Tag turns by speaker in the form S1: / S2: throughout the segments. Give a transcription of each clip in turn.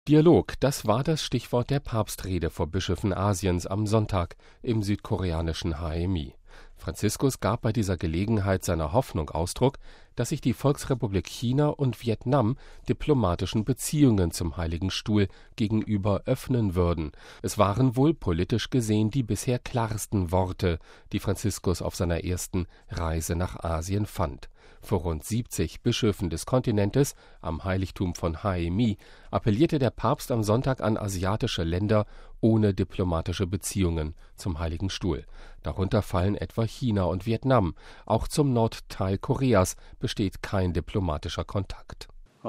S1: Dialog, das war das Stichwort der Papstrede vor Bischöfen Asiens am Sonntag im südkoreanischen HMI. Franziskus gab bei dieser Gelegenheit seiner Hoffnung Ausdruck, dass sich die Volksrepublik China und Vietnam diplomatischen Beziehungen zum Heiligen Stuhl gegenüber öffnen würden. Es waren wohl politisch gesehen die bisher klarsten Worte, die Franziskus auf seiner ersten Reise nach Asien fand. Vor rund 70 Bischöfen des Kontinentes am Heiligtum von HMI appellierte der Papst am Sonntag an asiatische Länder ohne diplomatische Beziehungen zum Heiligen Stuhl. Darunter fallen etwa China und Vietnam. Auch zum Nordteil Koreas besteht kein diplomatischer Kontakt.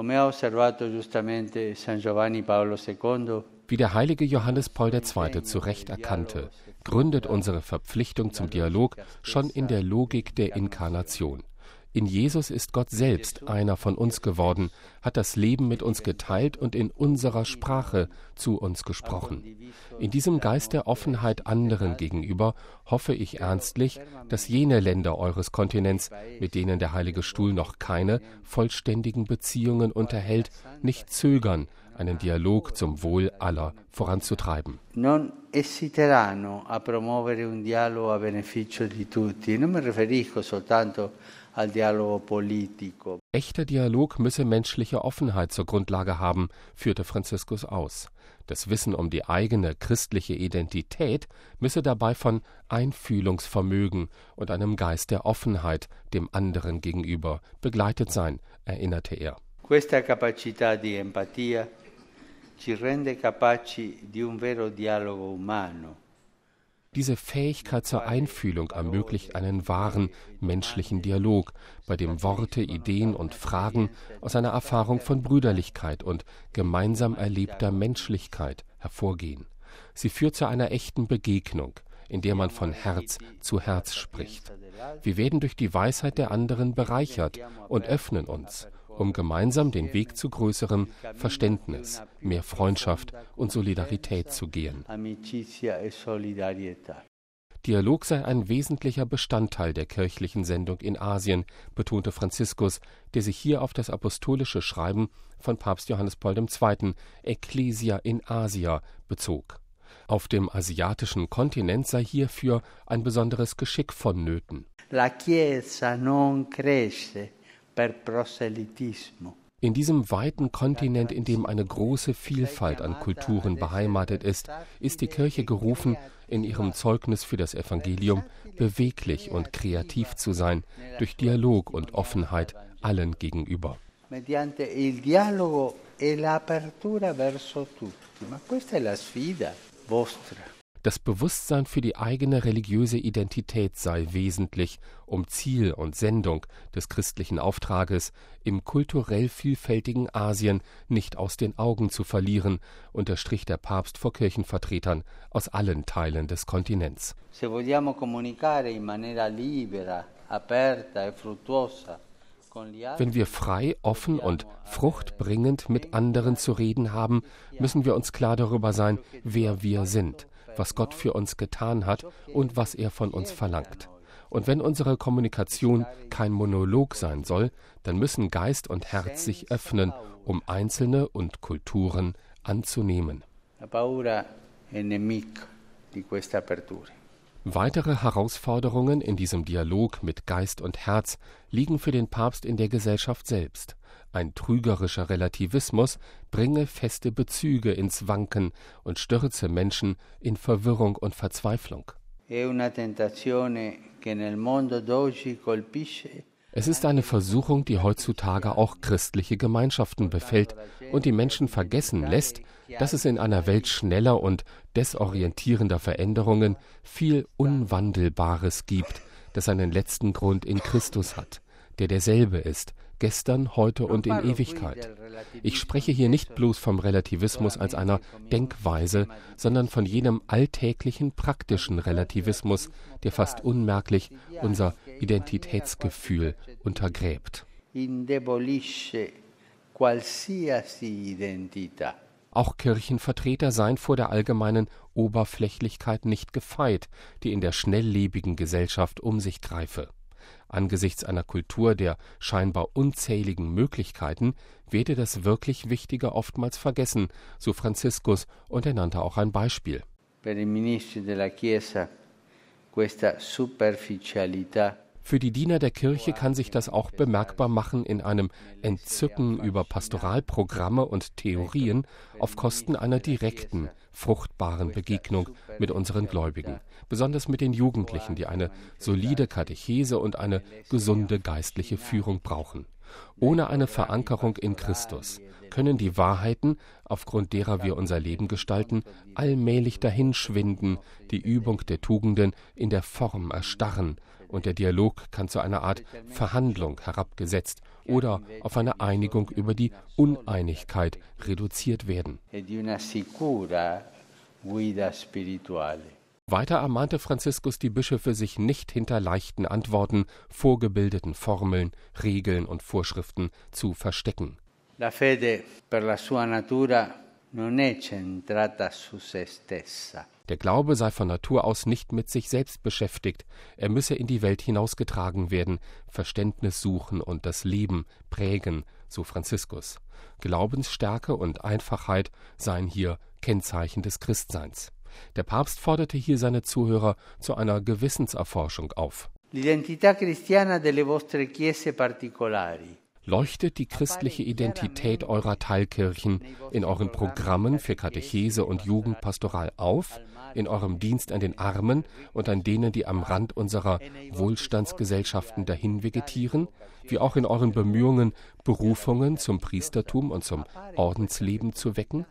S1: Wie der heilige Johannes Paul II. Zu Recht erkannte, gründet unsere Verpflichtung zum Dialog schon in der Logik der Inkarnation. In Jesus ist Gott selbst einer von uns geworden, hat das Leben mit uns geteilt und in unserer Sprache zu uns gesprochen. In diesem Geist der Offenheit anderen gegenüber hoffe ich ernstlich, dass jene Länder eures Kontinents, mit denen der Heilige Stuhl noch keine vollständigen Beziehungen unterhält, nicht zögern, einen Dialog zum Wohl aller voranzutreiben.
S2: Non esiteranno a promuovere un dialogo a beneficio di tutti. Non mi riferisco soltanto al dialogo politico.
S1: Echter Dialog müsse menschliche Offenheit zur Grundlage haben, führte Franziskus aus. Das Wissen um die eigene christliche Identität müsse dabei von Einfühlungsvermögen und einem Geist der Offenheit dem anderen gegenüber begleitet sein, erinnerte er.
S2: Questa capacità di empatia ci rende capaci di un vero dialogo umano.
S1: Diese Fähigkeit zur Einfühlung ermöglicht einen wahren menschlichen Dialog, bei dem Worte, Ideen und Fragen aus einer Erfahrung von Brüderlichkeit und gemeinsam erlebter Menschlichkeit hervorgehen. Sie führt zu einer echten Begegnung, in der man von Herz zu Herz spricht. Wir werden durch die Weisheit der anderen bereichert und öffnen uns, um gemeinsam den Weg zu größerem Verständnis, mehr Freundschaft und Solidarität zu gehen. Dialog sei ein wesentlicher Bestandteil der kirchlichen Sendung in Asien, betonte Franziskus, der sich hier auf das apostolische Schreiben von Papst Johannes Paul II. Ecclesia in Asia bezog. Auf dem asiatischen Kontinent sei hierfür ein besonderes Geschick vonnöten.
S2: La Chiesa non cresce per proselitismo.
S1: In diesem weiten Kontinent, in dem eine große Vielfalt an Kulturen beheimatet ist die Kirche gerufen, in ihrem Zeugnis für das Evangelium beweglich und kreativ zu sein, durch Dialog und Offenheit allen gegenüber.
S2: Mediante il dialogo e l'apertura verso tutti. Ma questa è la sfida vostra.
S1: Das Bewusstsein für die eigene religiöse Identität sei wesentlich, um Ziel und Sendung des christlichen Auftrages im kulturell vielfältigen Asien nicht aus den Augen zu verlieren, unterstrich der Papst vor Kirchenvertretern aus allen Teilen des Kontinents.
S2: Se vogliamo comunicare in maniera libera, aperta e fruttuosa.
S1: Wenn wir frei, offen und fruchtbringend mit anderen zu reden haben, müssen wir uns klar darüber sein, wer wir sind, was Gott für uns getan hat und was er von uns verlangt. Und wenn unsere Kommunikation kein Monolog sein soll, dann müssen Geist und Herz sich öffnen, um Einzelne und Kulturen anzunehmen.
S2: La paura è nemica di questa apertura.
S1: Weitere Herausforderungen in diesem Dialog mit Geist und Herz liegen für den Papst in der Gesellschaft selbst. Ein trügerischer Relativismus bringe feste Bezüge ins Wanken und stürze Menschen in Verwirrung und Verzweiflung. Es ist eine Versuchung, die heutzutage auch christliche Gemeinschaften befällt und die Menschen vergessen lässt, dass es in einer Welt schneller und desorientierender Veränderungen viel Unwandelbares gibt, das seinen letzten Grund in Christus hat, der derselbe ist, gestern, heute und in Ewigkeit. Ich spreche hier nicht bloß vom Relativismus als einer Denkweise, sondern von jenem alltäglichen, praktischen Relativismus, der fast unmerklich unser Identitätsgefühl untergräbt. Auch Kirchenvertreter seien vor der allgemeinen Oberflächlichkeit nicht gefeit, die in der schnelllebigen Gesellschaft um sich greife. Angesichts einer Kultur der scheinbar unzähligen Möglichkeiten werde das wirklich Wichtige oftmals vergessen, so Franziskus, und er nannte auch ein Beispiel.
S2: Per i ministri della Chiesa questa superficialità.
S1: Für die Diener der Kirche kann sich das auch bemerkbar machen in einem Entzücken über Pastoralprogramme und Theorien auf Kosten einer direkten, fruchtbaren Begegnung mit unseren Gläubigen, besonders mit den Jugendlichen, die eine solide Katechese und eine gesunde geistliche Führung brauchen. Ohne eine Verankerung in Christus können die Wahrheiten, aufgrund derer wir unser Leben gestalten, allmählich dahinschwinden, die Übung der Tugenden in der Form erstarren, und der Dialog kann zu einer Art Verhandlung herabgesetzt oder auf eine Einigung über die Uneinigkeit reduziert werden. Weiter ermahnte Franziskus die Bischöfe, sich nicht hinter leichten Antworten, vorgebildeten Formeln, Regeln und Vorschriften zu verstecken.
S2: La fede per la sua natura non è centrata su se stessa.
S1: Der Glaube sei von Natur aus nicht mit sich selbst beschäftigt, er müsse in die Welt hinausgetragen werden, Verständnis suchen und das Leben prägen, so Franziskus. Glaubensstärke und Einfachheit seien hier Kennzeichen des Christseins. Der Papst forderte hier seine Zuhörer zu einer Gewissenserforschung auf.
S2: L'identità cristiana delle vostre chiese particolari.
S1: Leuchtet die christliche Identität eurer Teilkirchen in euren Programmen für Katechese und Jugendpastoral auf, in eurem Dienst an den Armen und an denen, die am Rand unserer Wohlstandsgesellschaften dahin vegetieren, wie auch in euren Bemühungen, Berufungen zum Priestertum und zum Ordensleben zu wecken?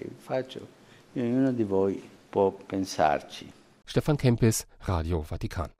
S1: Stefan Kempis, Radio Vatikan.